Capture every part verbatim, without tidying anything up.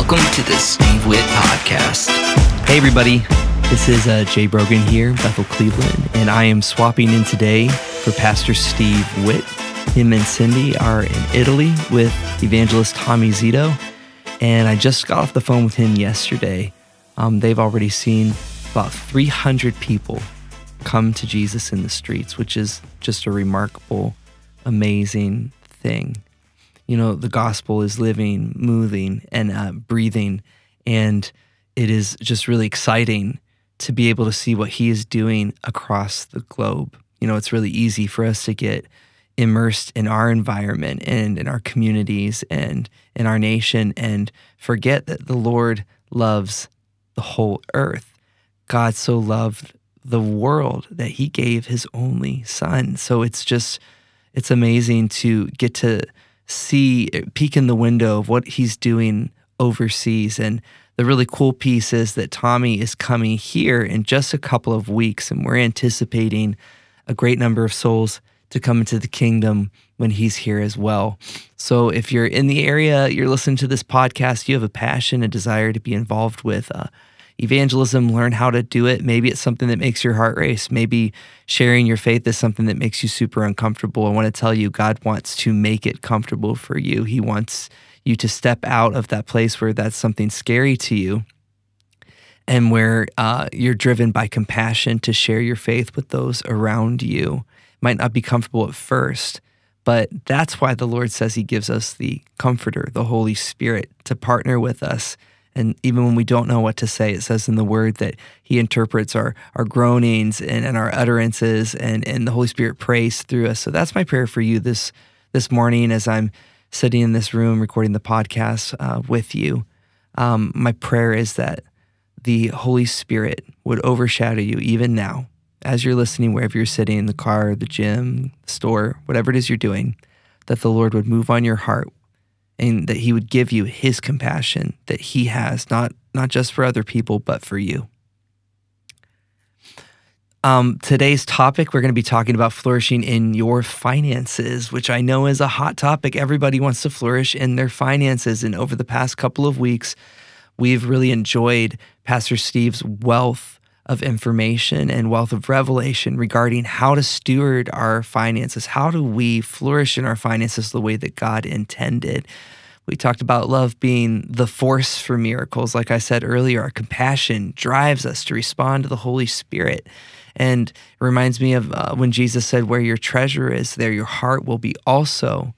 Welcome to the Steve Witt Podcast. Hey everybody, this is uh, Jay Brogan here, Bethel, Cleveland, and I am swapping in today for Pastor Steve Witt. Him and Cindy are in Italy with evangelist Tommy Zito, and I just got off the phone with him yesterday. Um, they've already seen about three hundred people come to Jesus in the streets, which is just a remarkable, amazing thing. You know, the gospel is living, moving, and uh, breathing, and it is just really exciting to be able to see what he is doing across the globe. You know, it's really easy for us to get immersed in our environment and in our communities and in our nation and forget that the Lord loves the whole earth. God so loved the world that he gave his only son. So it's just, it's amazing to get to see, peek in the window of what he's doing overseas. And the really cool piece is that Tommy is coming here in just a couple of weeks, and we're anticipating a great number of souls to come into the kingdom when he's here as well. So if you're in the area, you're listening to this podcast, you have a passion, a desire to be involved with uh, evangelism, learn how to do it. Maybe it's something that makes your heart race. Maybe sharing your faith is something that makes you super uncomfortable. I want to tell you, God wants to make it comfortable for you. He wants you to step out of that place where that's something scary to you and where uh, you're driven by compassion to share your faith with those around you. It might not be comfortable at first, but that's why the Lord says he gives us the Comforter, the Holy Spirit, to partner with us. And even when we don't know what to say, it says in the Word that he interprets our, our groanings and, and our utterances, and, and the Holy Spirit prays through us. So that's my prayer for you this, this morning as I'm sitting in this room recording the podcast uh, with you. Um, my prayer is that the Holy Spirit would overshadow you even now as you're listening, wherever you're sitting, in the car, the gym, the store, whatever it is you're doing, that the Lord would move on your heart and that he would give you his compassion that he has, not, not just for other people, but for you. Um, today's topic, we're going to be talking about flourishing in your finances, which I know is a hot topic. Everybody wants to flourish in their finances. And over the past couple of weeks, we've really enjoyed Pastor Steve's wealth of information and wealth of revelation regarding how to steward our finances. How do we flourish in our finances the way that God intended? We talked about love being the force for miracles. Like I said earlier, our compassion drives us to respond to the Holy Spirit. And it reminds me of uh, when Jesus said, where your treasure is, there your heart will be also.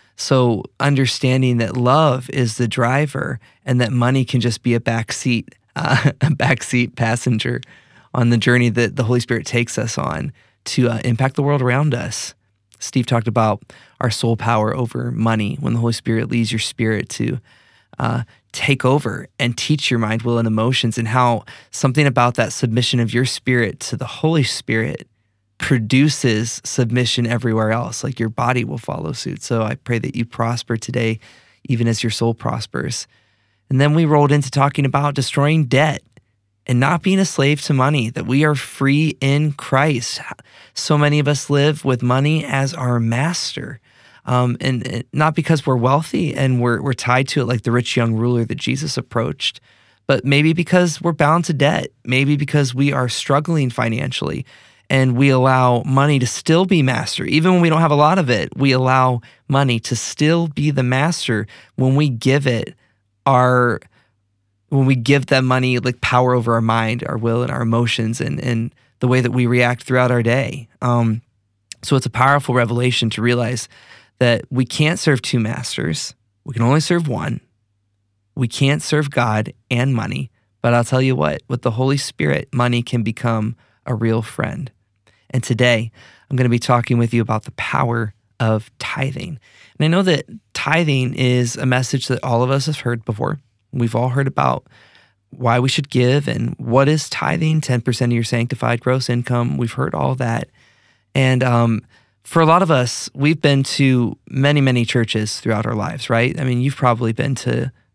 So understanding that love is the driver and that money can just be a backseat, uh, a backseat passenger on the journey that the Holy Spirit takes us on to uh, impact the world around us. Steve talked about our soul power over money, when the Holy Spirit leads your spirit to uh, take over and teach your mind, will, and emotions, and how something about that submission of your spirit to the Holy Spirit produces submission everywhere else. Like your body will follow suit. So I pray that you prosper today, even as your soul prospers. And then we rolled into talking about destroying debt and not being a slave to money, that we are free in Christ. So many of us live with money as our master, um, and, and not because we're wealthy and we're, we're tied to it like the rich young ruler that Jesus approached, but maybe because we're bound to debt, maybe because we are struggling financially, and we allow money to still be master. Even when we don't have a lot of it, we allow money to still be the master when we give it our when we give that money like power over our mind, our will, and our emotions, and, and the way that we react throughout our day. Um, so it's a powerful revelation to realize that we can't serve two masters. We can only serve one. We can't serve God and money. But I'll tell you what, with the Holy Spirit, money can become a real friend. And today, I'm going to be talking with you about the power of tithing. And I know that tithing is a message that all of us have heard before. We've all heard about why we should give and what is tithing, ten percent of your sanctified gross income. We've heard all that. And um, for a lot of us, we've been to many, many churches throughout our lives, right? I mean, you've probably been to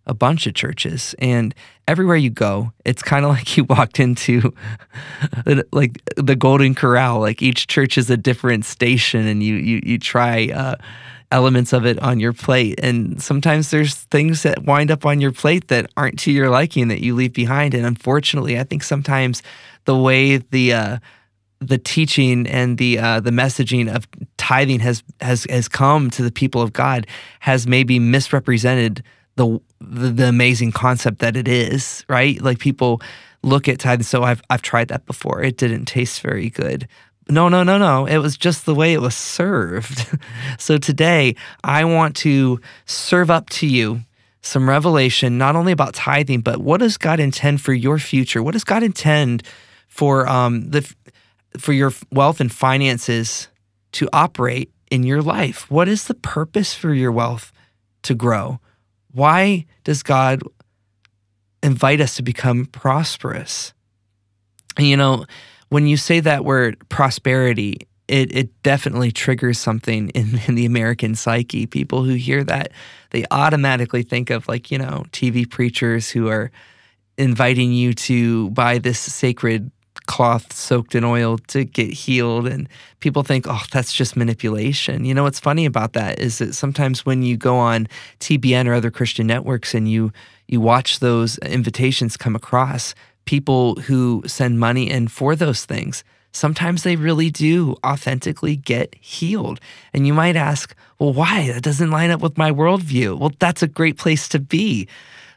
a bunch of churches, and everywhere you go, it's kind of like you walked into like the Golden Corral. Like each church is a different station, and you you you try uh, elements of it on your plate. And sometimes there's things that wind up on your plate that aren't to your liking that you leave behind. And unfortunately, I think sometimes the way the uh, the teaching and the uh, the messaging of tithing has has has come to the people of God has maybe misrepresented the, the the amazing concept that it is, right? Like people look at tithing, so I've I've tried that before. It didn't taste very good. No, no, no, no. It was just the way it was served. So today, I want to serve up to you some revelation, not only about tithing, but what does God intend for your future? What does God intend for um the for your wealth and finances to operate in your life? What is the purpose for your wealth to grow? Why does God invite us to become prosperous? And you know, when you say that word prosperity, it it definitely triggers something in, in the American psyche. People who hear that, they automatically think of like, you know, T V preachers who are inviting you to buy this sacred cloth soaked in oil to get healed, and people think, oh, that's just manipulation. You know what's funny about that is that sometimes when you go on T B N or other Christian networks and you you watch those invitations come across, people who send money in for those things, sometimes they really do authentically get healed. And you might ask, well, why? That doesn't line up with my worldview. Well, that's a great place to be.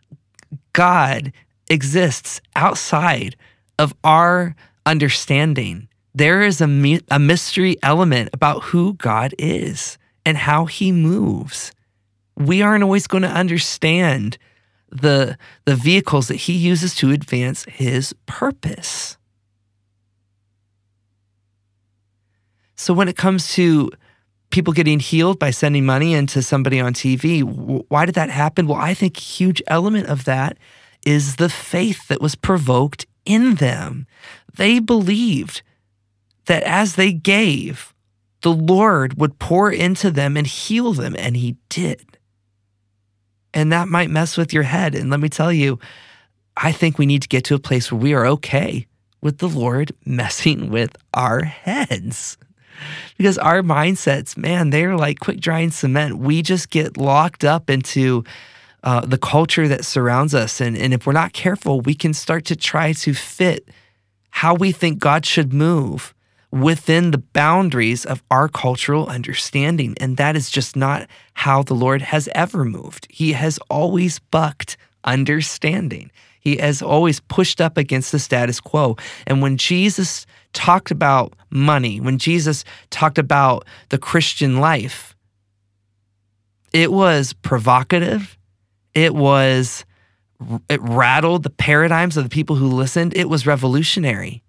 God exists outside of our understanding. There is a, mi- a mystery element about who God is and how he moves. We aren't always going to understand the, the vehicles that he uses to advance his purpose. So when it comes to people getting healed by sending money into somebody on T V, why did that happen? Well, I think a huge element of that is the faith that was provoked in them. They believed that as they gave, the Lord would pour into them and heal them, and he did. And that might mess with your head. And let me tell you, I think we need to get to a place where we are okay with the Lord messing with our heads. Because our mindsets, man, they're like quick drying cement. We just get locked up into Uh, the culture that surrounds us. And, and if we're not careful, we can start to try to fit how we think God should move within the boundaries of our cultural understanding. And that is just not how the Lord has ever moved. He has always bucked understanding. He has always pushed up against the status quo. And when Jesus talked about money, when Jesus talked about the Christian life, it was provocative. It was, it rattled the paradigms of the people who listened. It was revolutionary.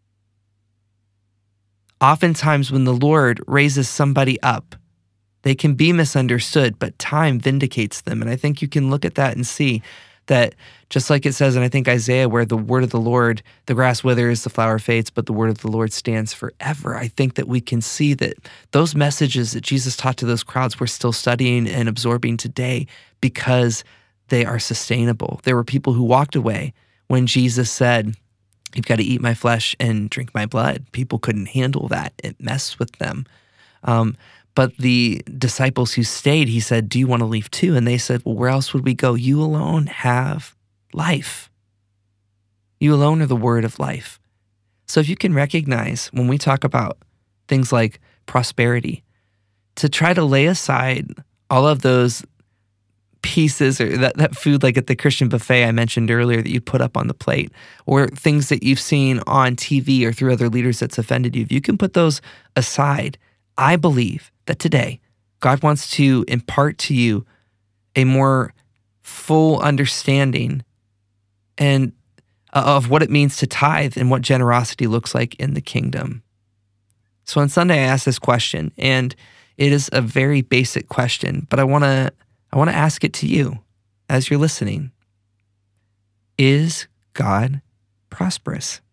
Oftentimes when the Lord raises somebody up, they can be misunderstood, but time vindicates them. And I think you can look at that and see that just like it says in, I think, Isaiah, where the word of the Lord, the grass withers, the flower fades, but the word of the Lord stands forever. I think that we can see that those messages that Jesus taught to those crowds we're still studying and absorbing today because they are sustainable. There were people who walked away when Jesus said, you've got to eat my flesh and drink my blood. People couldn't handle that. It messed with them. Um, but the disciples who stayed, he said, do you want to leave too? And they said, well, where else would we go? You alone have life. You alone are the word of life. So if you can recognize when we talk about things like prosperity, to try to lay aside all of those pieces or that, that food like at the Christian buffet I mentioned earlier that you put up on the plate, or things that you've seen on T V or through other leaders that's offended you, if you can put those aside, I believe that today God wants to impart to you a more full understanding and of what it means to tithe and what generosity looks like in the kingdom. So on Sunday I asked this question, and it is a very basic question, but I want to I want to ask it to you as you're listening. Is God prosperous?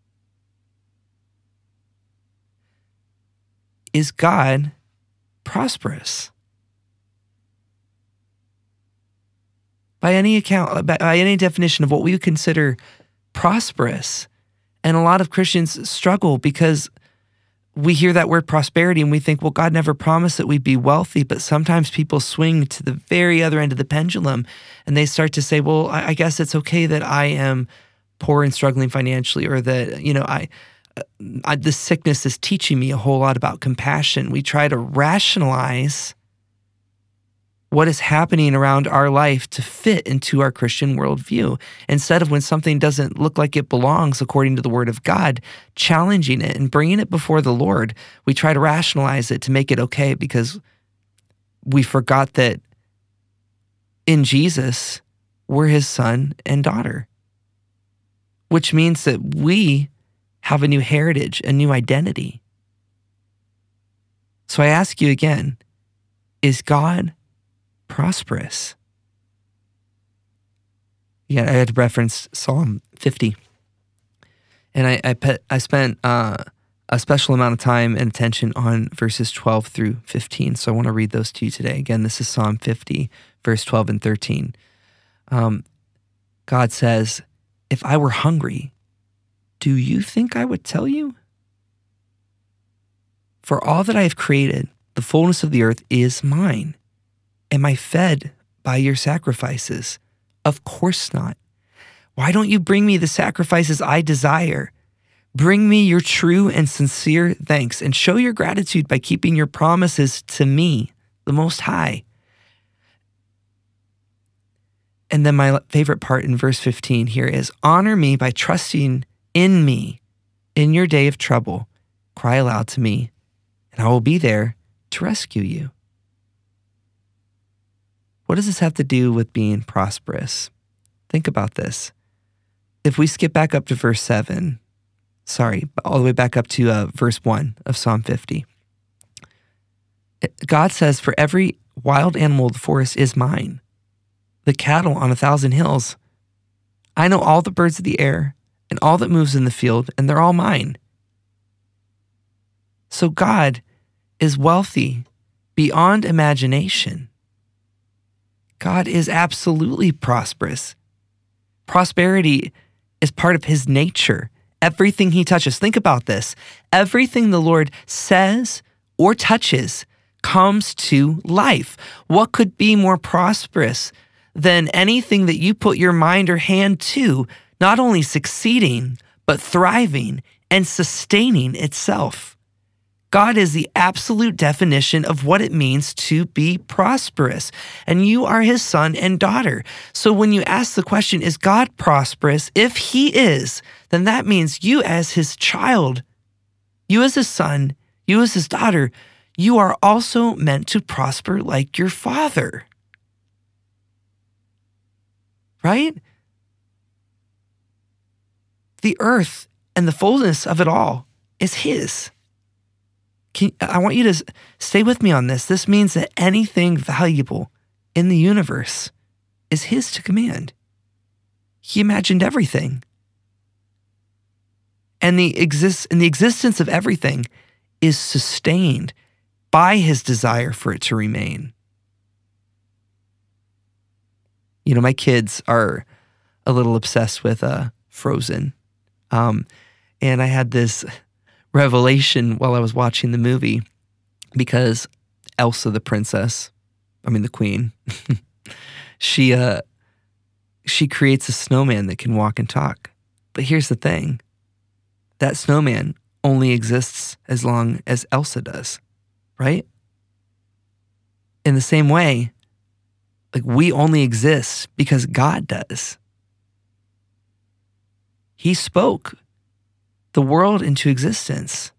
Is God prosperous? by any account, by any definition of what we would consider prosperous. And a lot of Christians struggle because we hear that word prosperity and we think, well, God never promised that we'd be wealthy, but sometimes people swing to the very other end of the pendulum and they start to say, well, I guess it's okay that I am poor and struggling financially, or that, you know, I, I this sickness is teaching me a whole lot about compassion. We try to rationalize what is happening around our life to fit into our Christian worldview, instead of, when something doesn't look like it belongs according to the Word of God, challenging it and bringing it before the Lord. We try to rationalize it to make it okay because we forgot that in Jesus, we're His son and daughter, which means that we have a new heritage, a new identity. So I ask you again, is God prosperous? Yeah, I had to reference Psalm fifty. And I I, pet, I spent uh, a special amount of time and attention on verses twelve through fifteen. So I want to read those to you today. Again, this is Psalm fifty, verse twelve and thirteen. Um, God says, "If I were hungry, do you think I would tell you? For all that I have created, the fullness of the earth is mine. Am I fed by your sacrifices? Of course not. Why don't you bring me the sacrifices I desire? Bring me your true and sincere thanks, and show your gratitude by keeping your promises to me, the Most High." And then my favorite part in verse fifteen here is, "Honor me by trusting in me. In your day of trouble, cry aloud to me, and I will be there to rescue you." What does this have to do with being prosperous? Think about this. If we skip back up to verse seven, sorry, all the way back up to uh, verse one of Psalm fifty, God says, "For every wild animal of the forest is mine, the cattle on a thousand hills. I know all the birds of the air and all that moves in the field, and they're all mine." So God is wealthy beyond imagination. God is absolutely prosperous. Prosperity is part of His nature. Everything He touches, think about this. Everything the Lord says or touches comes to life. What could be more prosperous than anything that you put your mind or hand to, not only succeeding, but thriving and sustaining itself? God is the absolute definition of what it means to be prosperous, and you are His son and daughter. So when you ask the question, is God prosperous? If He is, then that means you as His child, you as His son, you as His daughter, you are also meant to prosper like your Father. Right? The earth and the fullness of it all is His. Can, I want you to stay with me on this. This means that anything valuable in the universe is His to command. He imagined everything. And the, exist, and the existence of everything is sustained by His desire for it to remain. You know, my kids are a little obsessed with uh, Frozen. Um, and I had this revelation while I was watching the movie, because Elsa the princess, I mean the queen, she uh she creates a snowman that can walk and talk. But here's the thing. That snowman only exists as long as Elsa does, right? In the same way, like, we only exist because God does. He spoke the world into existence.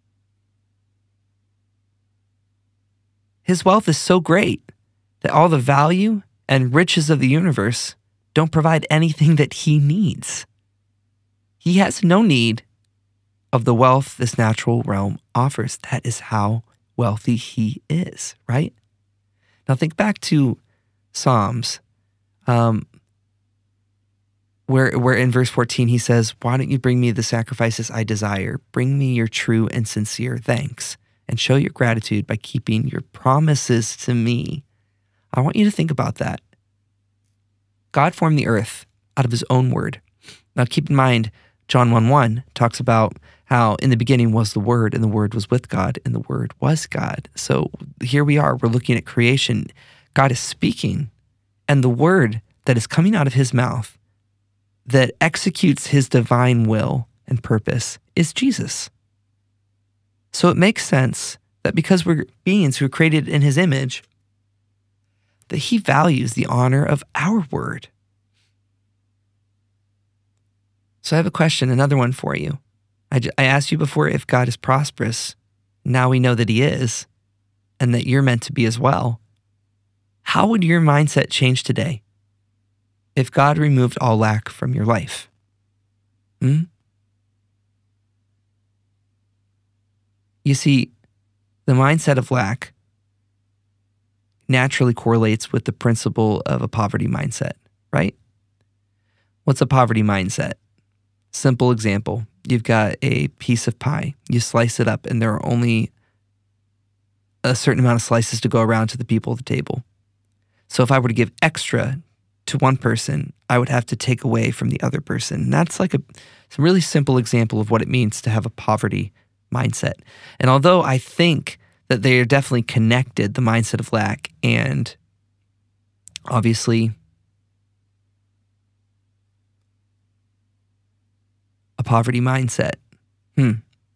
His wealth is so great that all the value and riches of the universe don't provide anything that He needs. He has no need of the wealth this natural realm offers. That is how wealthy He is, right? Now think back to Psalms, um, Where, where in verse fourteen he says, "Why don't you bring me the sacrifices I desire? Bring me your true and sincere thanks, and show your gratitude by keeping your promises to me." I want you to think about that. God formed the earth out of his own word. Now keep in mind, John one one talks about how in the beginning was the Word, and the Word was with God, and the Word was God. So here we are, we're looking at creation. God is speaking, and the word that is coming out of his mouth that executes his divine will and purpose is Jesus. So it makes sense that because we're beings who are created in his image, that he values the honor of our word. So I have a question, another one for you. I, j- I asked you before if God is prosperous. Now we know that he is, and that you're meant to be as well. How would your mindset change today if God removed all lack from your life? Hmm? You see, the mindset of lack naturally correlates with the principle of a poverty mindset, right? What's a poverty mindset? Simple example. You've got a piece of pie. You slice it up, and there are only a certain amount of slices to go around to the people at the table. So if I were to give extra to one person, I would have to take away from the other person. And that's like a, it's a really simple example of what it means to have a poverty mindset. And although I think that they are definitely connected, the mindset of lack and obviously a poverty mindset. Hmm.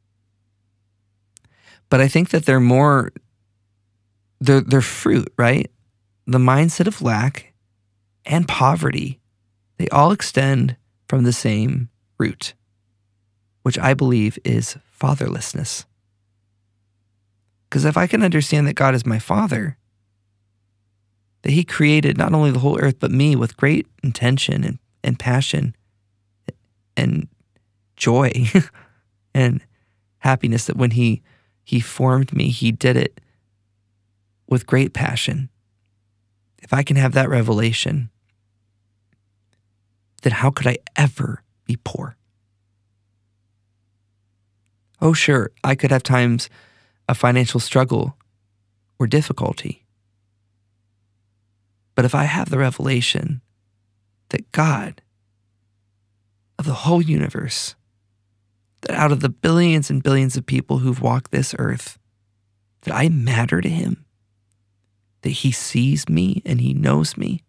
But I think that they're more, they're, they're fruit, right? The mindset of lack and poverty, they all extend from the same root, which I believe is fatherlessness. Because if I can understand that God is my father, that he created not only the whole earth, but me with great intention and, and passion and joy and happiness, that when he he formed me, he did it with great passion. If I can have that revelation, then how could I ever be poor? Oh, sure, I could have times of financial struggle or difficulty. But if I have the revelation that God of the whole universe, that out of the billions and billions of people who've walked this earth, that I matter to him, that he sees me and he knows me,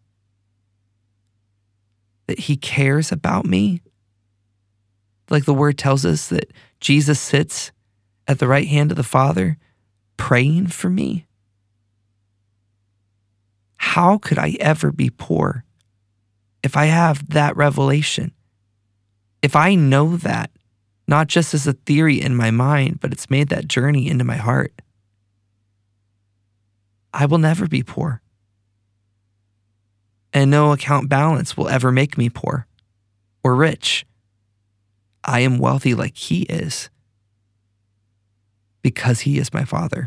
that he cares about me. Like the word tells us that Jesus sits at the right hand of the Father praying for me. How could I ever be poor if I have that revelation? If I know that, not just as a theory in my mind, but it's made that journey into my heart, I will never be poor. And no account balance will ever make me poor or rich. I am wealthy like he is because he is my Father.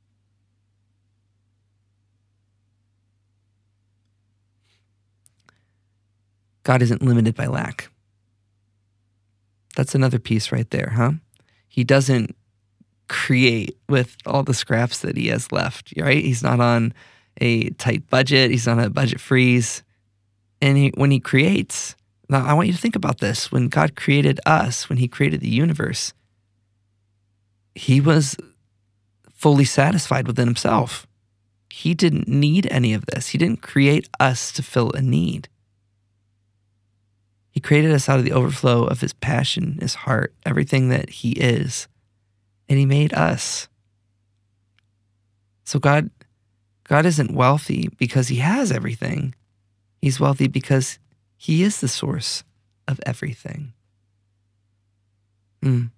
God isn't limited by lack. That's another piece right there, huh? He doesn't create with all the scraps that he has left, right? He's not on a tight budget. He's on a budget freeze. And he, when he creates, now I want you to think about this. When God created us, when he created the universe, he was fully satisfied within himself. He didn't need any of this. He didn't create us to fill a need. He created us out of the overflow of his passion, his heart, everything that he is. And he made us. So God, God isn't wealthy because he has everything. He's wealthy because he is the source of everything. Mm.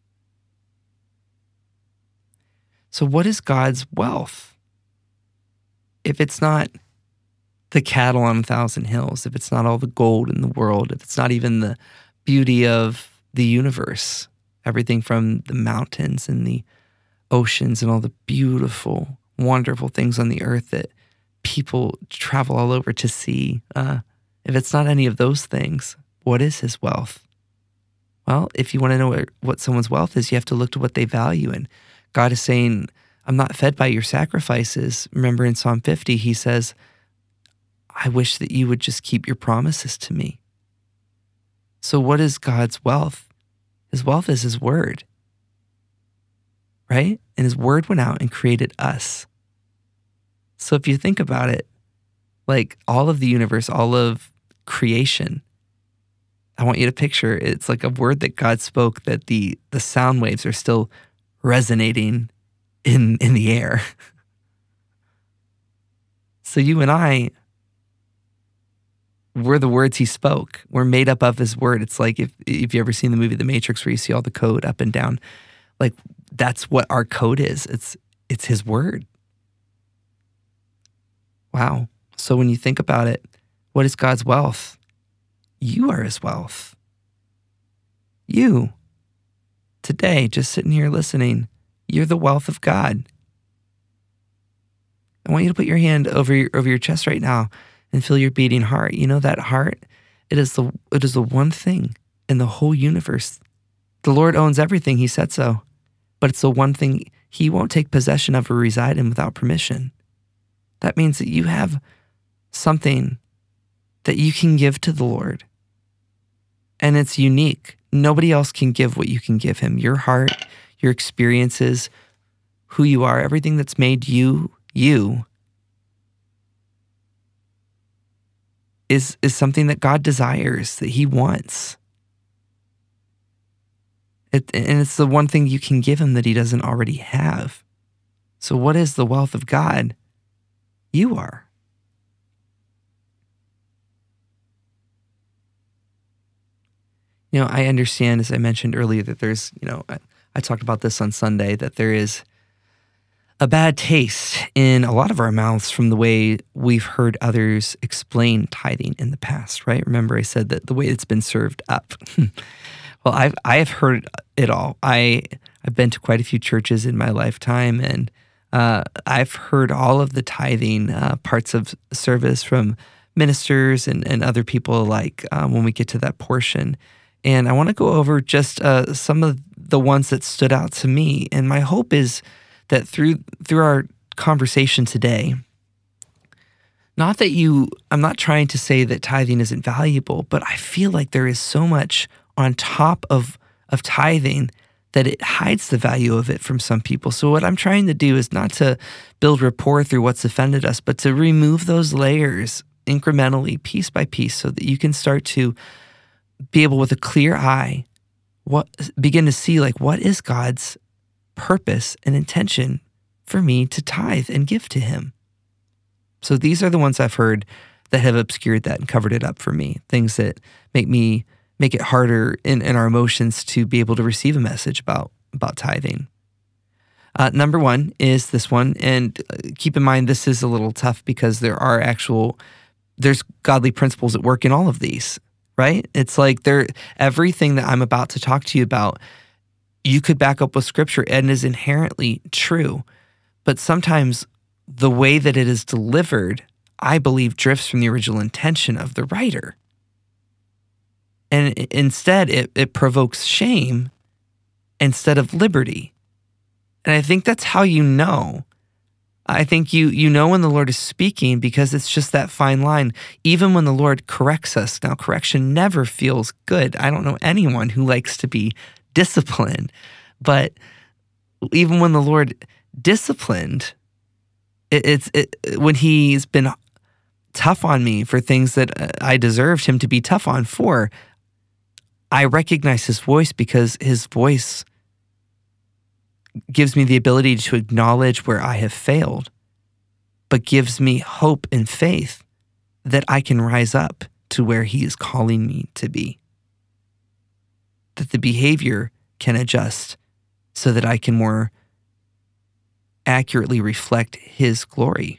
So what is God's wealth? If it's not the cattle on a thousand hills, if it's not all the gold in the world, if it's not even the beauty of the universe, everything from the mountains and the oceans and all the beautiful, wonderful things on the earth that people travel all over to see, uh, if it's not any of those things, what is his wealth? Well, if you want to know what, what someone's wealth is, you have to look to what they value. And God is saying, I'm not fed by your sacrifices. Remember in Psalm fifty, he says, I wish that you would just keep your promises to me. So what is God's wealth? His wealth is his word, right? And his word went out and created us. So if you think about it, like all of the universe, all of creation, I want you to picture it's like a word that God spoke, that the the sound waves are still resonating in in the air. So you and I, we're the words he spoke. We're made up of his word. It's like if if you ever seen the movie The Matrix, where you see all the code up and down, like that's what our code is. It's it's his word. Wow. So when you think about it, what is God's wealth? You are his wealth. You, today, just sitting here listening, you're the wealth of God. I want you to put your hand over your, over your chest right now and feel your beating heart. You know that heart? It is the it is the one thing in the whole universe. The Lord owns everything. He said so. But it's the one thing he won't take possession of or reside in without permission. That means that you have something that you can give to the Lord. And it's unique. Nobody else can give what you can give him. Your heart, your experiences, who you are, everything that's made you, you, is, is something that God desires, that he wants. It, and it's the one thing you can give him that he doesn't already have. So what is the wealth of God? You are. You know, I understand, as I mentioned earlier, that there's, you know, I, I talked about this on Sunday, that there is a bad taste in a lot of our mouths from the way we've heard others explain tithing in the past, right? Remember, I said that the way it's been served up. Well, I've I have heard it all. I I've been to quite a few churches in my lifetime, and uh, I've heard all of the tithing uh, parts of service from ministers and, and other people alike um, when we get to that portion. And I want to go over just uh, some of the ones that stood out to me. And my hope is that through through our conversation today, not that you, I'm not trying to say that tithing isn't valuable, but I feel like there is so much on top of, of tithing that it hides the value of it from some people. So what I'm trying to do is not to build rapport through what's offended us, but to remove those layers incrementally, piece by piece, so that you can start to be able, with a clear eye, what begin to see, like, what is God's purpose and intention for me to tithe and give to him? So these are the ones I've heard that have obscured that and covered it up for me. Things that make me make it harder in, in our emotions to be able to receive a message about, about tithing. Uh, number one is this one, and keep in mind this is a little tough because there are actual, there's godly principles at work in all of these. Right? It's like there, everything that I'm about to talk to you about, you could back up with scripture and is inherently true. But sometimes the way that it is delivered, I believe, drifts from the original intention of the writer. And instead, it, it provokes shame instead of liberty. And I think that's how you know. I think you you know when the Lord is speaking, because it's just that fine line. Even when the Lord corrects us, now correction never feels good. I don't know anyone who likes to be disciplined, but even when the Lord disciplined, it, it's it, when he's been tough on me for things that I deserved him to be tough on for, I recognize his voice, because his voice gives me the ability to acknowledge where I have failed, but gives me hope and faith that I can rise up to where he is calling me to be. That the behavior can adjust so that I can more accurately reflect his glory.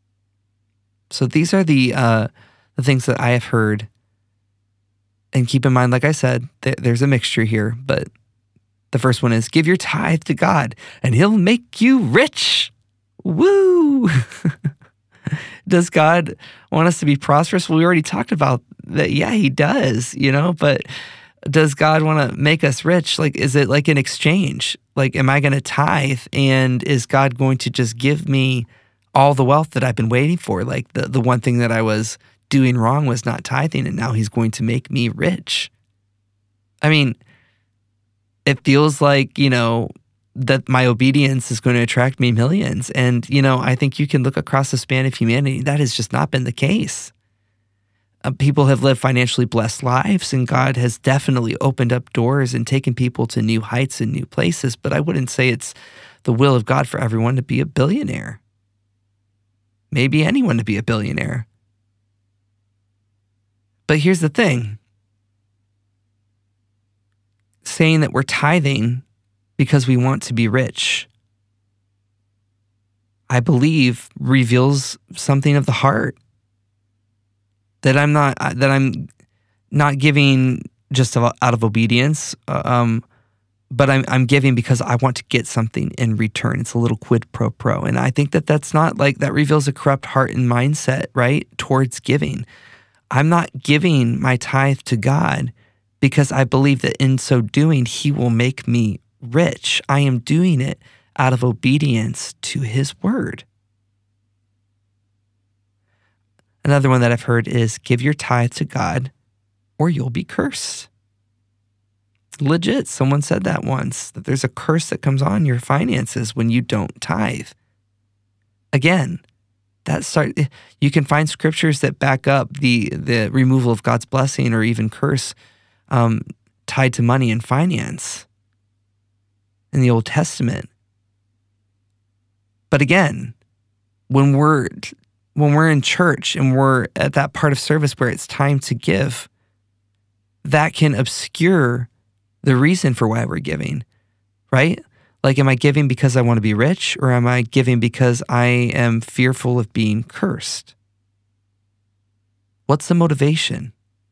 So these are the uh, the things that I have heard. And keep in mind, like I said, th- there's a mixture here, but the first one is, give your tithe to God and he'll make you rich. Woo! Does God want us to be prosperous? Well, we already talked about that. Yeah, he does, you know, but does God want to make us rich? Like, is it like an exchange? Like, am I going to tithe and is God going to just give me all the wealth that I've been waiting for. Like the, the one thing that I was doing wrong was not tithing, and now he's going to make me rich. I mean, it feels like, you know, that my obedience is going to attract me millions. And, you know, I think you can look across the span of humanity. That has just not been the case. Uh, people have lived financially blessed lives, and God has definitely opened up doors and taken people to new heights and new places. But I wouldn't say it's the will of God for everyone to be a billionaire. Maybe anyone to be a billionaire. But here's the thing. Saying that we're tithing because we want to be rich, I believe reveals something of the heart. That I'm not that I'm not giving just out of obedience, um, but I'm I'm giving because I want to get something in return. It's a little quid pro pro, and I think that that's not like that reveals a corrupt heart and mindset, right, towards giving. I'm not giving my tithe to God because I believe that in so doing, He will make me rich. I am doing it out of obedience to His word. Another one that I've heard is give your tithe to God or you'll be cursed. Legit, someone said that once, that there's a curse that comes on your finances when you don't tithe. Again, that start, you can find scriptures that back up the, the removal of God's blessing or even curse um, tied to money and finance in the Old Testament. But again, when we're when we're in church and we're at that part of service where it's time to give, that can obscure the reason for why we're giving, right? Like, am I giving because I want to be rich, or am I giving because I am fearful of being cursed? What's the motivation?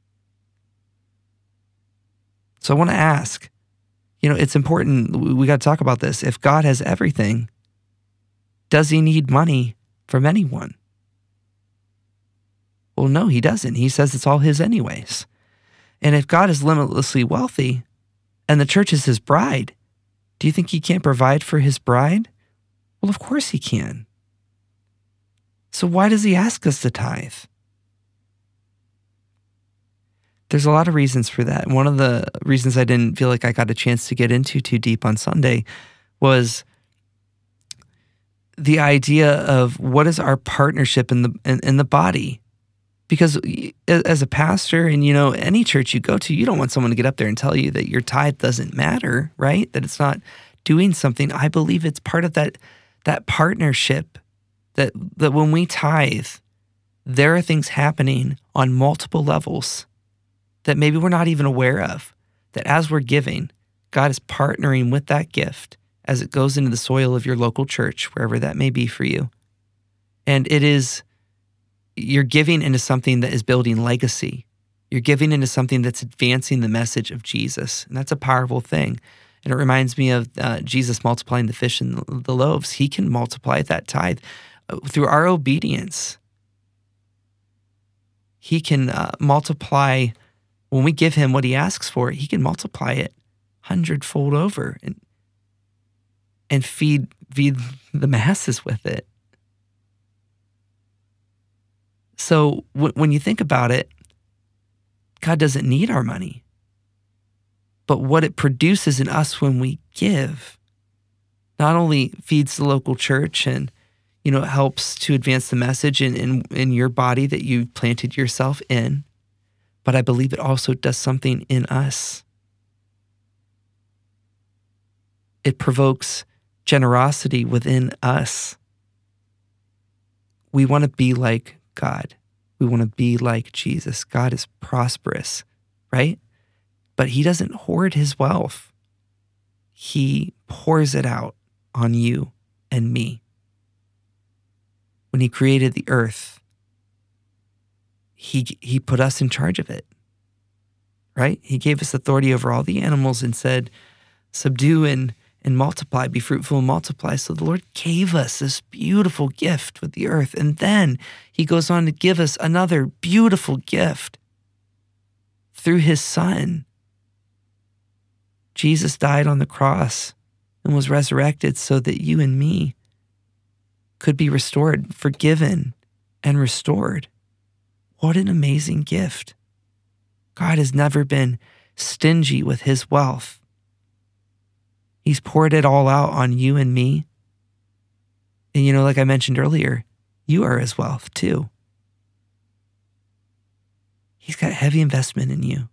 So I want to ask, you know, it's important, we got to talk about this. If God has everything, does He need money from anyone? Well, no, He doesn't. He says it's all His anyways. And if God is limitlessly wealthy and the church is His bride, do you think He can't provide for His bride? Well, of course He can. So why does He ask us to tithe? There's a lot of reasons for that. One of the reasons I didn't feel like I got a chance to get into too deep on Sunday was the idea of what is our partnership in the in, in the body. Because as a pastor and, you know, any church you go to, you don't want someone to get up there and tell you that your tithe doesn't matter, right? That it's not doing something. I believe it's part of that that partnership, that that when we tithe, there are things happening on multiple levels that maybe we're not even aware of. That as we're giving, God is partnering with that gift as it goes into the soil of your local church, wherever that may be for you. And it is, you're giving into something that is building legacy. You're giving into something that's advancing the message of Jesus. And that's a powerful thing. And it reminds me of uh, Jesus multiplying the fish and the loaves. He can multiply that tithe through our obedience. He can uh, multiply, when we give Him what He asks for, He can multiply it hundredfold over and and feed feed the masses with it. So w- when you think about it, God doesn't need our money. But what it produces in us when we give not only feeds the local church and, you know, it helps to advance the message in, in, in your body that you planted yourself in, but I believe it also does something in us. It provokes generosity within us. We want to be like God. We want to be like Jesus. God is prosperous, right? But He doesn't hoard His wealth. He pours it out on you and me. When He created the earth, He, he put us in charge of it, right? He gave us authority over all the animals and said, subdue and and multiply, be fruitful and multiply. So the Lord gave us this beautiful gift with the earth. And then He goes on to give us another beautiful gift through His Son. Jesus died on the cross and was resurrected so that you and me could be restored, forgiven, and restored. What an amazing gift. God has never been stingy with his wealth. He's poured it all out on you and me. And you know, like I mentioned earlier, you are his wealth too. He's got heavy investment in you.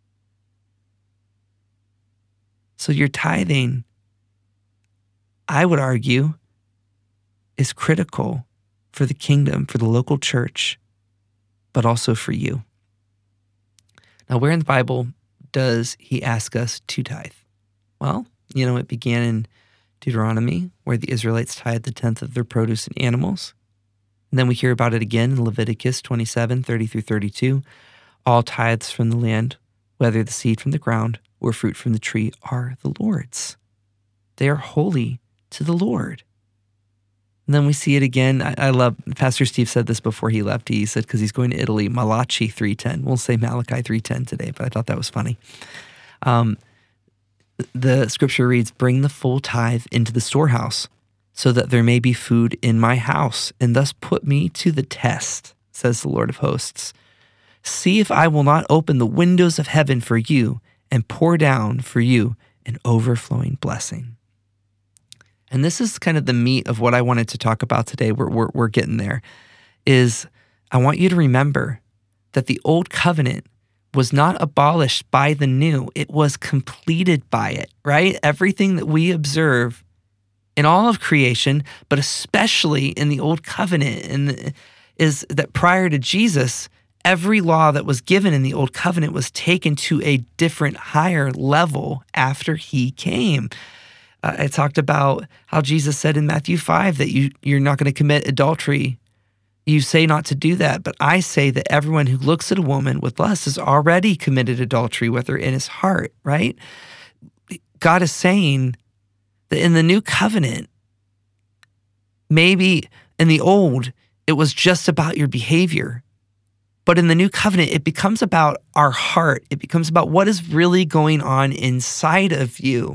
So your tithing, I would argue, is critical for the kingdom, for the local church, but also for you. Now, where in the Bible does he ask us to tithe? Well, you know, it began in Deuteronomy, where the Israelites tithed the tenth of their produce and animals. And then we hear about it again in Leviticus twenty-seven, thirty through thirty-two. All tithes from the land, whether the seed from the ground or fruit from the tree, are the Lord's. They are holy to the Lord. And then we see it again. I, I love, Pastor Steve said this before he left. He said, because he's going to Italy, Malachi three ten. We'll say Malachi three ten today, but I thought that was funny. Um, the scripture reads, bring the full tithe into the storehouse, so that there may be food in my house, and thus put me to the test, says the Lord of hosts. See if I will not open the windows of heaven for you and pour down for you an overflowing blessing. And this is kind of the meat of what I wanted to talk about today. We're, we're, we're getting there. Is I want you to remember that the old covenant was not abolished by the new. It was completed by it, right? Everything that we observe in all of creation, but especially in the old covenant, and is that prior to Jesus, every law that was given in the old covenant was taken to a different, higher level after he came. Uh, I talked about how Jesus said in Matthew five that you, you're not going to commit adultery. You say not to do that, but I say that everyone who looks at a woman with lust has already committed adultery with her in his heart, right? God is saying that in the new covenant, maybe in the old, it was just about your behavior. But in the new covenant, it becomes about our heart. It becomes about what is really going on inside of you.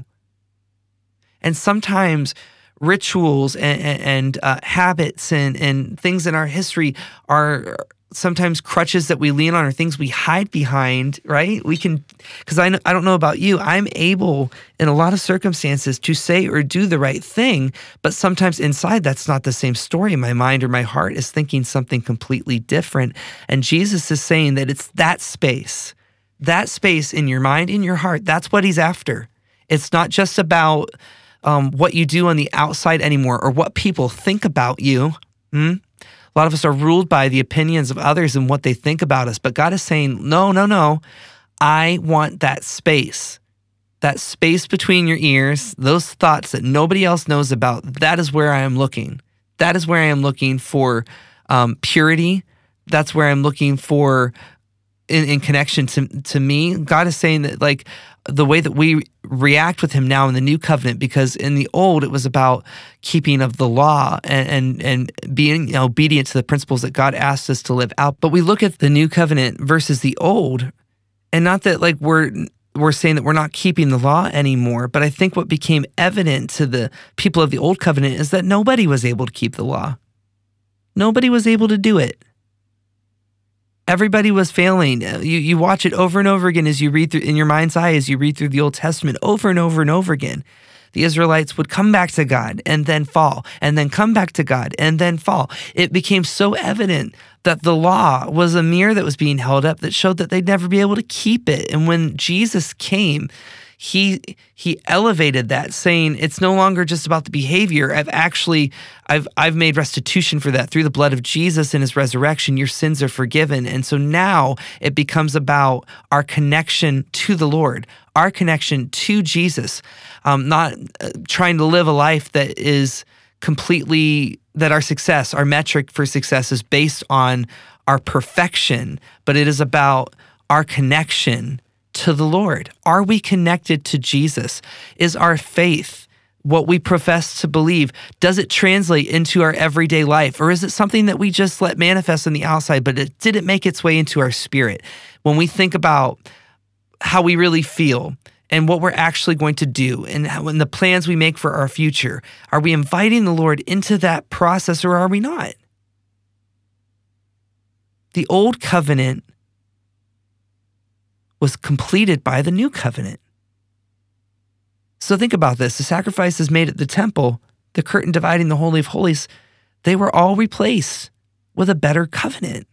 And sometimes rituals and, and uh, habits and, and things in our history are sometimes crutches that we lean on or things we hide behind, right? We can, because I, I don't know about you, I'm able in a lot of circumstances to say or do the right thing, but sometimes inside that's not the same story. My mind or my heart is thinking something completely different. And Jesus is saying that it's that space, that space in your mind, in your heart, that's what he's after. It's not just about um, what you do on the outside anymore or what people think about you. Hmm? A lot of us are ruled by the opinions of others and what they think about us. But God is saying, no, no, no. I want that space, that space between your ears, those thoughts that nobody else knows about. That is where I am looking. That is where I am looking for um, purity. That's where I'm looking for in, in connection to, to me. God is saying that, like, the way that we react with him now in the new covenant, because in the old, it was about keeping of the law and, and, and being, you know, obedient to the principles that God asked us to live out. But we look at the new covenant versus the old, and not that like we're, we're saying that we're not keeping the law anymore, but I think what became evident to the people of the old covenant is that nobody was able to keep the law. Nobody was able to do it. Everybody was failing. You you watch it over and over again as you read through, in your mind's eye, as you read through the Old Testament over and over and over again. The Israelites would come back to God and then fall, and then come back to God and then fall. It became so evident that the law was a mirror that was being held up that showed that they'd never be able to keep it. And when Jesus came, He he elevated that, saying it's no longer just about the behavior. I've actually I've I've made restitution for that through the blood of Jesus and his resurrection. Your sins are forgiven. And so now it becomes about our connection to the Lord, our connection to Jesus, um, not uh, trying to live a life that is completely, that our success, our metric for success is based on our perfection, but it is about our connection to the Lord. Are we connected to Jesus? Is our faith what we profess to believe? Does it translate into our everyday life? Or is it something that we just let manifest on the outside, but it didn't make its way into our spirit? When we think about how we really feel and what we're actually going to do and how, and the plans we make for our future. Are we inviting the Lord into that process or are we not? The old covenant was completed by the new covenant. So think about this. The sacrifices made at the temple, the curtain dividing the Holy of Holies, they were all replaced with a better covenant.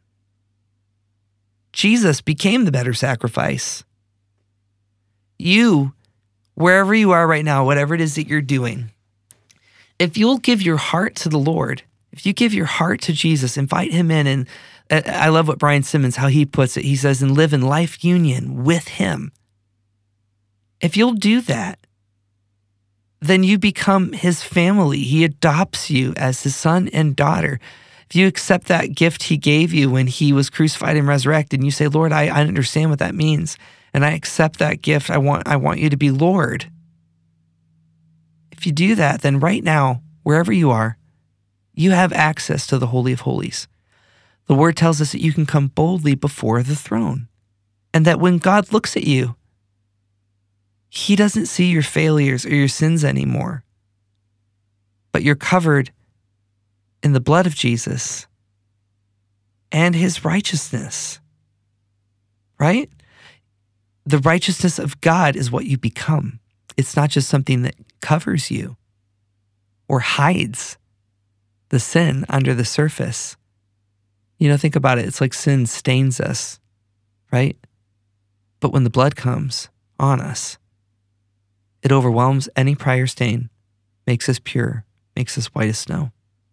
Jesus became the better sacrifice. You, wherever you are right now, whatever it is that you're doing, if you'll give your heart to the Lord, if you give your heart to Jesus, invite him in, and I love what Brian Simmons, how he puts it. He says, and live in life union with him. If you'll do that, then you become his family. He adopts you as his son and daughter. If you accept that gift he gave you when he was crucified and resurrected, and you say, Lord, I, I understand what that means, and I accept that gift. I want, I want you to be Lord. If you do that, then right now, wherever you are, you have access to the Holy of Holies. The word tells us that you can come boldly before the throne, and that when God looks at you, he doesn't see your failures or your sins anymore, but you're covered in the blood of Jesus and his righteousness, right? The righteousness of God is what you become. It's not just something that covers you or hides the sin under the surface. You know, think about it. It's like sin stains us, right? But when the blood comes on us, it overwhelms any prior stain, makes us pure, makes us white as snow.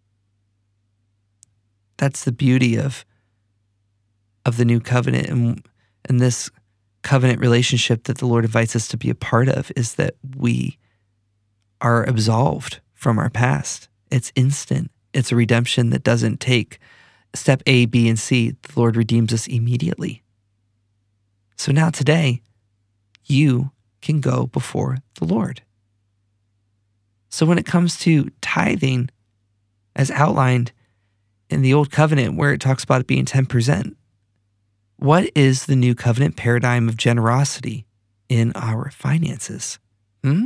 That's the beauty of, of the new covenant. And, and this covenant relationship that the Lord invites us to be a part of is that we are absolved from our past. It's instant. It's a redemption that doesn't take step A, B, and C. The Lord redeems us immediately. So now today, you can go before the Lord. So when it comes to tithing, as outlined in the Old Covenant, where it talks about it being ten percent, what is the new covenant paradigm of generosity in our finances? Hmm?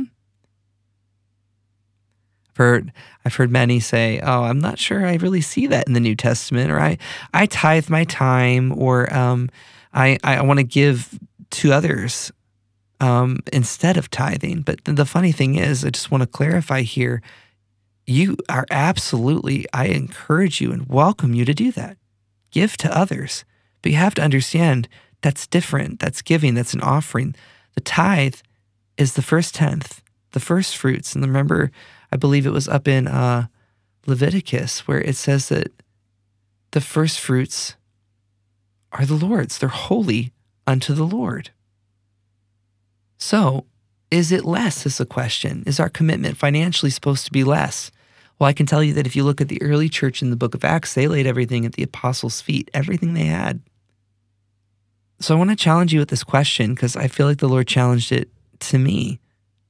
I've heard, I've heard many say, oh, I'm not sure I really see that in the New Testament, or I, I tithe my time, or um, I, I want to give to others um, instead of tithing. But the funny thing is, I just want to clarify here, you are absolutely, I encourage you and welcome you to do that. Give to others. But you have to understand that's different. That's giving. That's an offering. The tithe is the first tenth, the first fruits. And remember, I believe it was up in uh, Leviticus where it says that the first fruits are the Lord's. They're holy unto the Lord. So, is it less is the question. Is our commitment financially supposed to be less? Well, I can tell you that if you look at the early church in the book of Acts, they laid everything at the apostles' feet, everything they had. So I want to challenge you with this question because I feel like the Lord challenged it to me.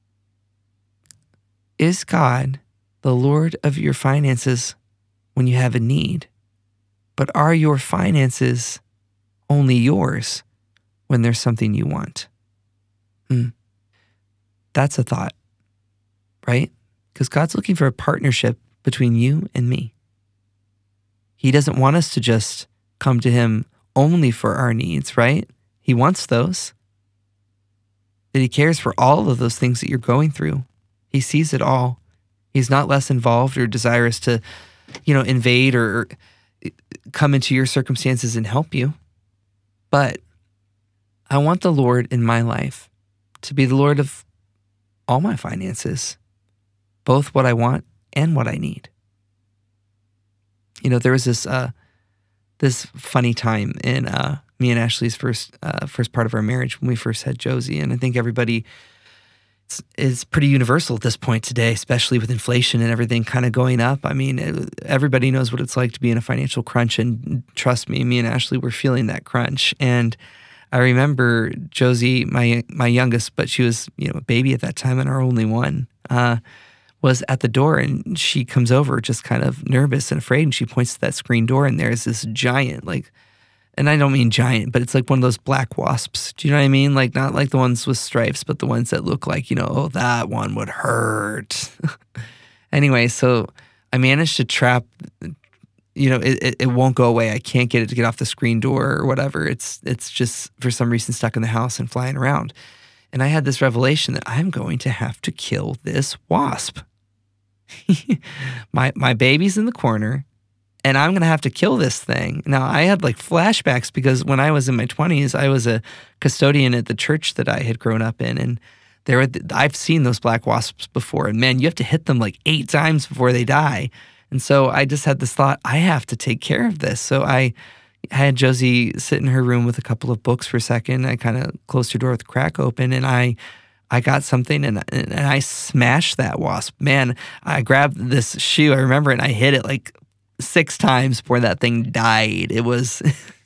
Is God the Lord of your finances when you have a need? But are your finances only yours when there's something you want? Hmm. That's a thought, right? Because God's looking for a partnership between you and me. He doesn't want us to just come to him only for our needs, right? He wants those. That he cares for all of those things that you're going through. He sees it all. He's not less involved or desirous to, you know, invade or come into your circumstances and help you. But I want the Lord in my life to be the Lord of all my finances, both what I want and what I need. You know, there was this uh, this funny time in uh, me and Ashley's first uh, first part of our marriage when we first had Josie, and I think everybody is, is pretty universal at this point today, especially with inflation and everything kind of going up. I mean, it, everybody knows what it's like to be in a financial crunch, and trust me, me and Ashley were feeling that crunch. And I remember Josie, my my youngest, but she was, you know, a baby at that time and our only one, uh, was at the door, and she comes over just kind of nervous and afraid, and she points to that screen door, and there's this giant, like, and I don't mean giant, but it's like one of those black wasps. Do you know what I mean? Like not like the ones with stripes, but the ones that look like, you know, oh, that one would hurt. Anyway, so I managed to trap, you know, it, it, it won't go away. I can't get it to get off the screen door or whatever. It's it's just for some reason stuck in the house and flying around. And I had this revelation that I'm going to have to kill this wasp. my my baby's in the corner, and I'm going to have to kill this thing. Now, I had like flashbacks because when I was in my twenties, I was a custodian at the church that I had grown up in, and there were, I've seen those black wasps before, and man, you have to hit them like eight times before they die. And so I just had this thought, I have to take care of this. So I had Josie sit in her room with a couple of books for a second. I kind of closed her door with the crack open, and I I got something, and, and I smashed that wasp. Man, I grabbed this shoe, I remember, and I hit it like six times before that thing died. It was,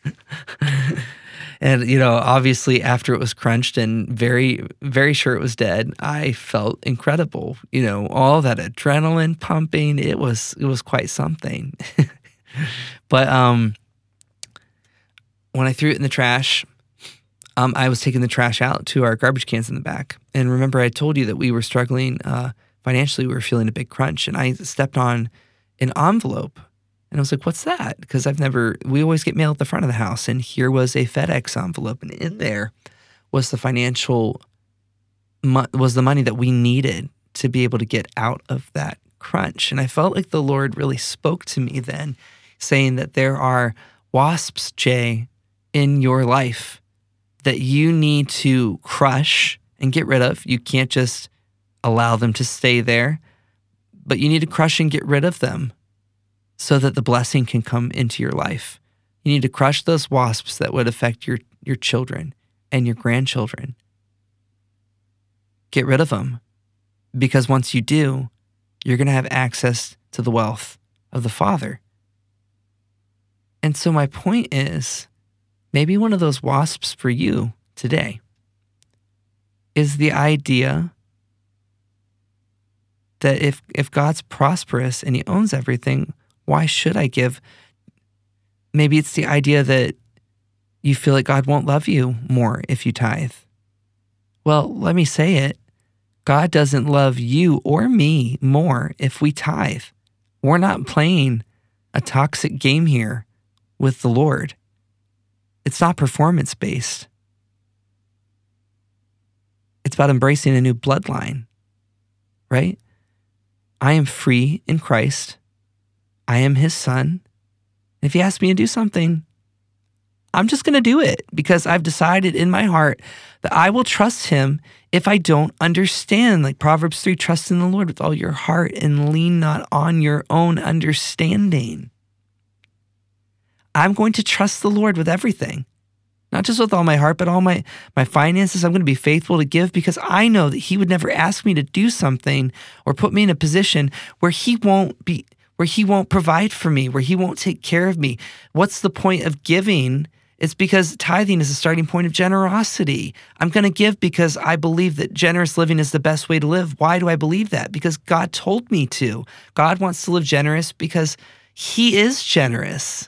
and you know, obviously after it was crunched and very, very sure it was dead, I felt incredible. You know, all that adrenaline pumping, it was, it was quite something. But um, when I threw it in the trash, Um, I was taking the trash out to our garbage cans in the back. And remember, I told you that we were struggling uh, financially. We were feeling a big crunch. And I stepped on an envelope. And I was like, what's that? Because I've never, we always get mail at the front of the house. And here was a FedEx envelope. And in there was the financial, was the money that we needed to be able to get out of that crunch. And I felt like the Lord really spoke to me then, saying that there are wasps, Jay, in your life that you need to crush and get rid of. You can't just allow them to stay there, but you need to crush and get rid of them so that the blessing can come into your life. You need to crush those wasps that would affect your, your children and your grandchildren. Get rid of them, because once you do, you're going to have access to the wealth of the Father. And so my point is, maybe one of those wasps for you today is the idea that if if God's prosperous and he owns everything, why should I give? Maybe it's the idea that you feel like God won't love you more if you tithe. Well, let me say it. God doesn't love you or me more if we tithe. We're not playing a toxic game here with the Lord. It's not performance-based. It's about embracing a new bloodline, right? I am free in Christ. I am his son. If he asks me to do something, I'm just going to do it because I've decided in my heart that I will trust him if I don't understand. Like Proverbs three, trust in the Lord with all your heart and lean not on your own understanding. I'm going to trust the Lord with everything, not just with all my heart, but all my, my finances. I'm going to be faithful to give because I know that he would never ask me to do something or put me in a position where he won't be, where he won't provide for me, where he won't take care of me. What's the point of giving? It's because tithing is a starting point of generosity. I'm going to give because I believe that generous living is the best way to live. Why do I believe that? Because God told me to. God wants to live generous because he is generous.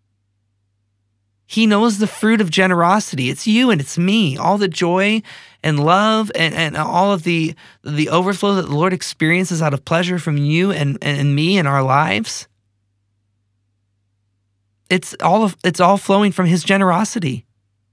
He knows the fruit of generosity. It's you and it's me. All the joy and love and, and all of the, the overflow that the Lord experiences out of pleasure from you and, and me in our lives. It's all of, it's all flowing from his generosity.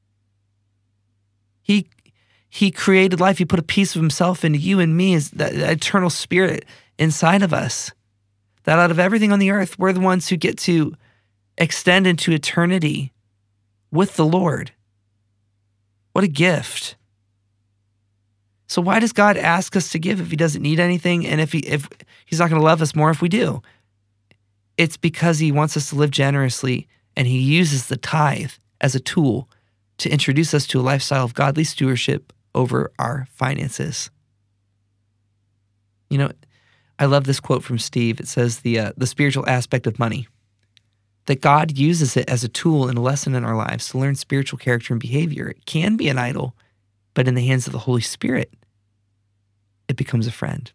He, he created life. He put a piece of himself into you and me, as that eternal spirit inside of us. That out of everything on the earth, we're the ones who get to extend into eternity with the Lord. What a gift. So why does God ask us to give if he doesn't need anything and if he if he's not going to love us more if we do? It's because he wants us to live generously, and he uses the tithe as a tool to introduce us to a lifestyle of godly stewardship over our finances. You know, I love this quote from Steve. It says the uh, the spiritual aspect of money, that God uses it as a tool and a lesson in our lives to learn spiritual character and behavior. It can be an idol, but in the hands of the Holy Spirit, it becomes a friend.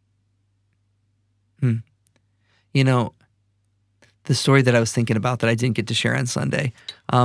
Hmm. You know, the story that I was thinking about that I didn't get to share on Sunday, um,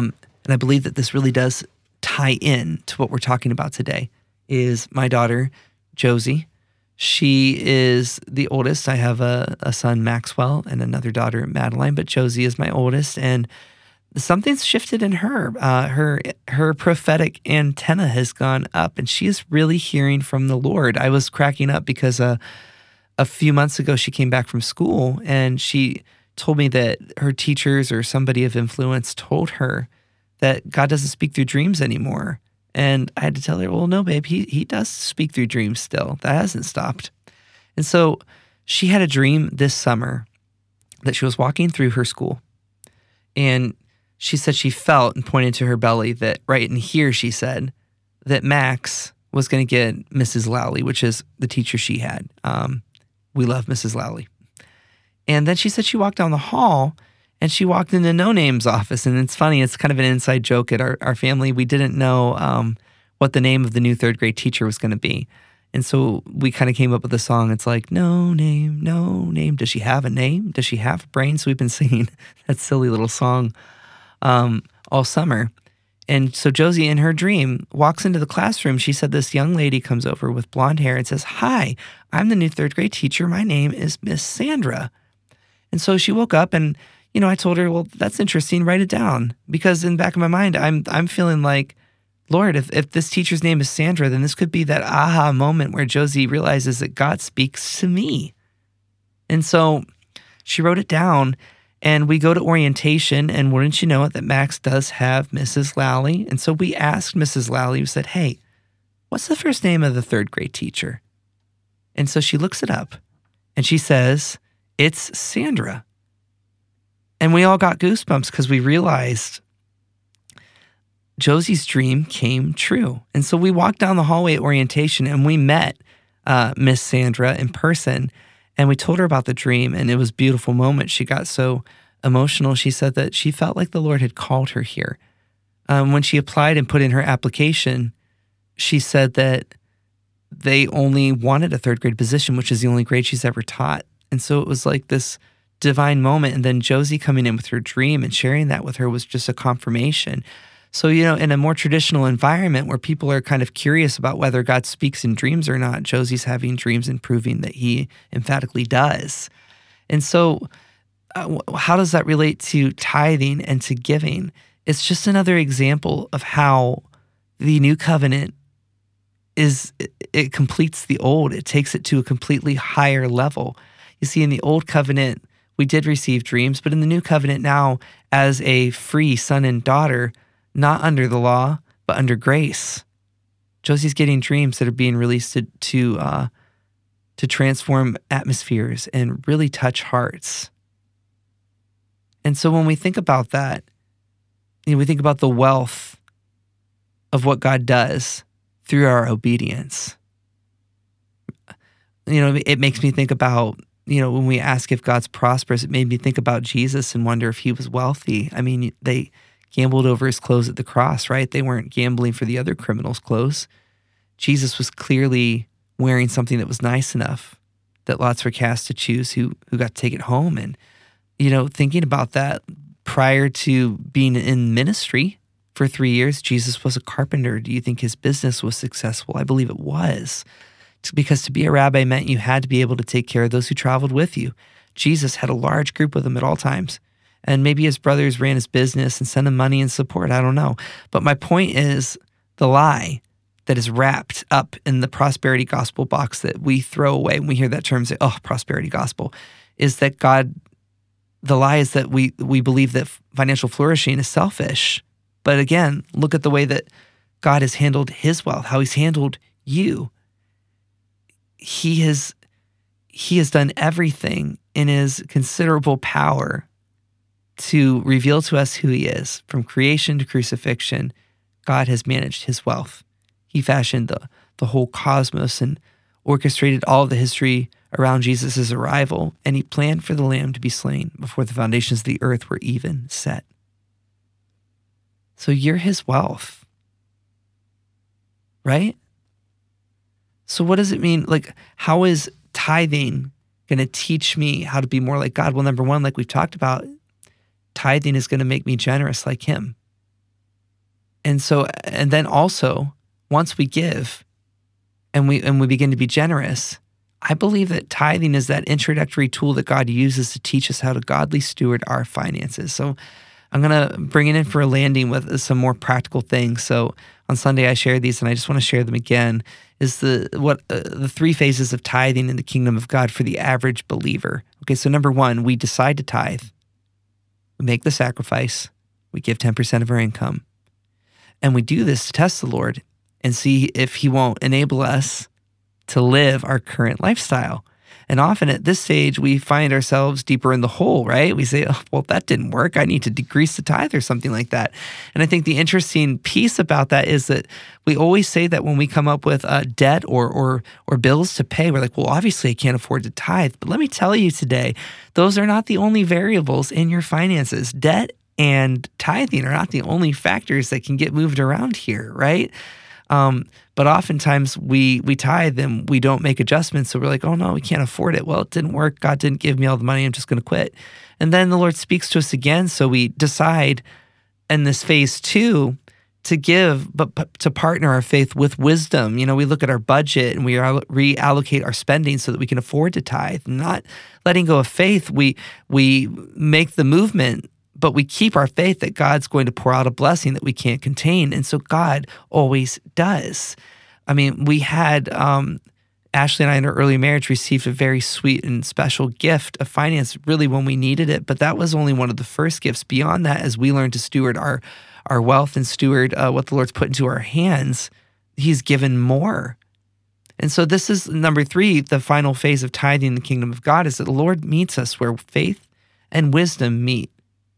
and I believe that this really does tie in to what we're talking about today, is my daughter, Josie. She is the oldest. I have a, a son, Maxwell, and another daughter, Madeline, but Josie is my oldest, and something's shifted in her. Uh, her her prophetic antenna has gone up, and she is really hearing from the Lord. I was cracking up because uh, a few months ago, she came back from school, and she told me that her teachers or somebody of influence told her that God doesn't speak through dreams anymore. And I had to tell her, well, no, babe, he, he does speak through dreams still. That hasn't stopped. And so she had a dream this summer that she was walking through her school, and she said she felt and pointed to her belly that right in here, she said, that Max was going to get Missus Lowley, which is the teacher she had. Um, we love Missus Lowley. And then she said she walked down the hall and she walked into No Name's office. And it's funny, it's kind of an inside joke at our, our family. We didn't know um, what the name of the new third grade teacher was going to be. And so we kind of came up with a song. It's like, no name, no name. Does she have a name? Does she have a brain? So we've been singing that silly little song um, all summer. And so Josie, in her dream, walks into the classroom. She said this young lady comes over with blonde hair and says, hi, I'm the new third grade teacher. My name is Miss Sandra. And so she woke up and, you know, I told her, well, that's interesting. Write it down. Because in the back of my mind, I'm I'm feeling like, Lord, if, if this teacher's name is Sandra, then this could be that aha moment where Josie realizes that God speaks to me. And so she wrote it down, and we go to orientation, and wouldn't you know it, that Max does have Missus Lowley. And so we asked Missus Lowley, we said, hey, what's the first name of the third grade teacher? And so she looks it up, and she says, it's Sandra. And we all got goosebumps because we realized Josie's dream came true. And so we walked down the hallway at orientation, and we met uh, Miss Sandra in person, and we told her about the dream, and it was a beautiful moment. She got so emotional. She said that she felt like the Lord had called her here. Um, when she applied and put in her application, she said that they only wanted a third grade position, which is the only grade she's ever taught. And so it was like this divine moment. And then Josie coming in with her dream and sharing that with her was just a confirmation. So, you know, in a more traditional environment where people are kind of curious about whether God speaks in dreams or not, Josie's having dreams and proving that he emphatically does. And so uh, how does that relate to tithing and to giving? It's just another example of how the new covenant is, it, it completes the old. It takes it to a completely higher level. You see, in the old covenant, we did receive dreams, but in the new covenant now, as a free son and daughter, not under the law, but under grace, Josie's getting dreams that are being released to to, uh, to transform atmospheres and really touch hearts. And so when we think about that, you know, we think about the wealth of what God does through our obedience. You know, it makes me think about, you know, when we ask if God's prosperous, it made me think about Jesus and wonder if he was wealthy. I mean, they gambled over his clothes at the cross, right? They weren't gambling for the other criminals' clothes. Jesus was clearly wearing something that was nice enough that lots were cast to choose who who got to take it home. And, you know, thinking about that, prior to being in ministry for three years, Jesus was a carpenter. Do you think his business was successful? I believe it was. Because to be a rabbi meant you had to be able to take care of those who traveled with you. Jesus had a large group with him at all times. And maybe his brothers ran his business and sent him money and support. I don't know. But my point is the lie that is wrapped up in the prosperity gospel box that we throw away when we hear that term, say, oh, prosperity gospel, is that God, the lie is that we, we believe that financial flourishing is selfish. But again, look at the way that God has handled his wealth, how he's handled you. He has, he has done everything in his considerable power to reveal to us who he is. From creation to crucifixion, God has managed his wealth. He fashioned the, the whole cosmos and orchestrated all of the history around Jesus' arrival, and he planned for the Lamb to be slain before the foundations of the earth were even set. So you're his wealth, right? So what does it mean? Like, how is tithing going to teach me how to be more like God? Well, number one, like we've talked about, tithing is going to make me generous like him. And so, and then also, once we give and we and we begin to be generous, I believe that tithing is that introductory tool that God uses to teach us how to godly steward our finances. So I'm going to bring it in for a landing with some more practical things. So on Sunday, I shared these, and I just want to share them again, is the what uh, the three phases of tithing in the kingdom of God for the average believer. Okay, so number one, we decide to tithe. We make the sacrifice. We give ten percent of our income. And we do this to test the Lord and see if he won't enable us to live our current lifestyle. And often at this stage, we find ourselves deeper in the hole, right? We say, oh, well, that didn't work. I need to decrease the tithe or something like that. And I think the interesting piece about that is that we always say that when we come up with uh, debt or, or, or bills to pay, we're like, well, obviously I can't afford to tithe. But let me tell you today, those are not the only variables in your finances. Debt and tithing are not the only factors that can get moved around here, right? Um, but oftentimes we we tithe and we don't make adjustments. So we're like, oh no, we can't afford it. Well, it didn't work. God didn't give me all the money. I'm just going to quit. And then the Lord speaks to us again. So we decide in this phase two to give, but, but to partner our faith with wisdom. You know, we look at our budget and we reallocate our spending so that we can afford to tithe. Not letting go of faith, we we make the movement, but we keep our faith that God's going to pour out a blessing that we can't contain. And so God always does. I mean, we had, um, Ashley and I in our early marriage received a very sweet and special gift of finance really when we needed it, but that was only one of the first gifts. Beyond that, as we learn to steward our, our wealth and steward uh, what the Lord's put into our hands, he's given more. And so this is number three, the final phase of tithing in the kingdom of God, is that the Lord meets us where faith and wisdom meet.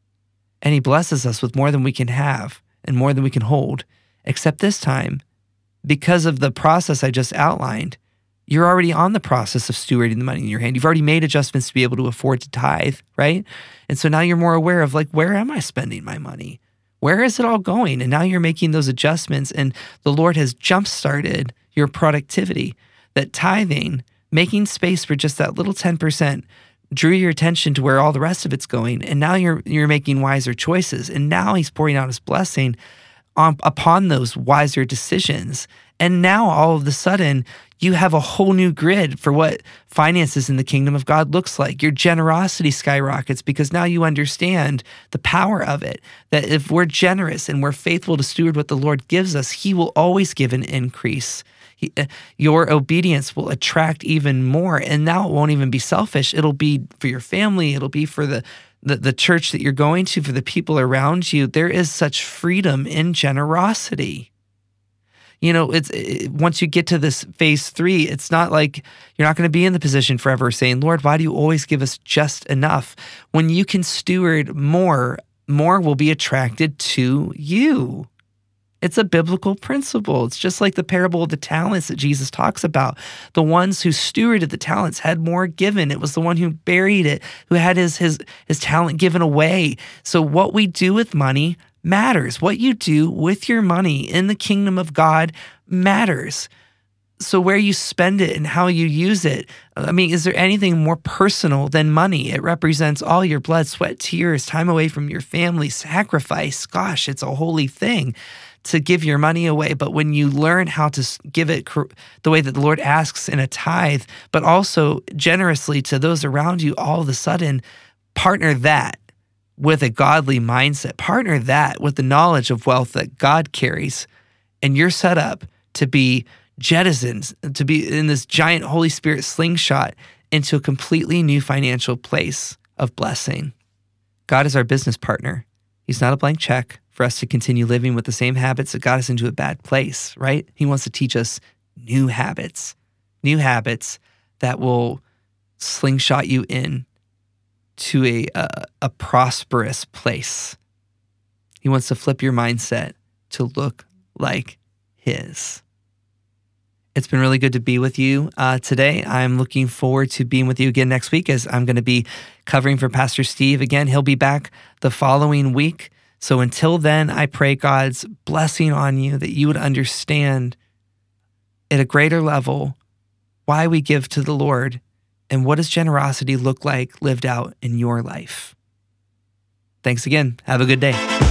And he blesses us with more than we can have and more than we can hold. Except this time, because of the process I just outlined, you're already on the process of stewarding the money in your hand. You've already made adjustments to be able to afford to tithe, right? And so now you're more aware of like, where am I spending my money? Where is it all going? And now you're making those adjustments, and the Lord has jump-started your productivity. That tithing, making space for just that little ten percent, drew your attention to where all the rest of it's going, and now you're you're making wiser choices, and now he's pouring out his blessing on, upon those wiser decisions. And now all of a sudden, you have a whole new grid for what finances in the kingdom of God looks like. Your generosity skyrockets because now you understand the power of it, that if we're generous and we're faithful to steward what the Lord gives us, he will always give an increase. He, your obedience will attract even more. And now it won't even be selfish. It'll be for your family. It'll be for the, the, the church that you're going to, for the people around you. There is such freedom in generosity. You know, it's it, once you get to this phase three, it's not like you're not going to be in the position forever saying, Lord, why do you always give us just enough? When you can steward more, more will be attracted to you. It's a biblical principle. It's just like the parable of the talents that Jesus talks about. The ones who stewarded the talents had more given. It was the one who buried it, who had his, his, his talent given away. So what we do with money matters. What you do with your money in the kingdom of God matters. So where you spend it and how you use it, I mean, is there anything more personal than money? It represents all your blood, sweat, tears, time away from your family, sacrifice. Gosh, it's a holy thing to give your money away. But when you learn how to give it the way that the Lord asks in a tithe, but also generously to those around you, all of a sudden, partner that with a godly mindset. Partner that with the knowledge of wealth that God carries. And you're set up to be jettisoned, to be in this giant Holy Spirit slingshot into a completely new financial place of blessing. God is our business partner. He's not a blank check for us to continue living with the same habits that got us into a bad place, right? He wants to teach us new habits, new habits that will slingshot you in to a, a, a prosperous place. He wants to flip your mindset to look like his. It's been really good to be with you uh, today. I'm looking forward to being with you again next week, as I'm going to be covering for Pastor Steve again. He'll be back the following week. So until then, I pray God's blessing on you, that you would understand at a greater level why we give to the Lord and what does generosity look like lived out in your life. Thanks again. Have a good day.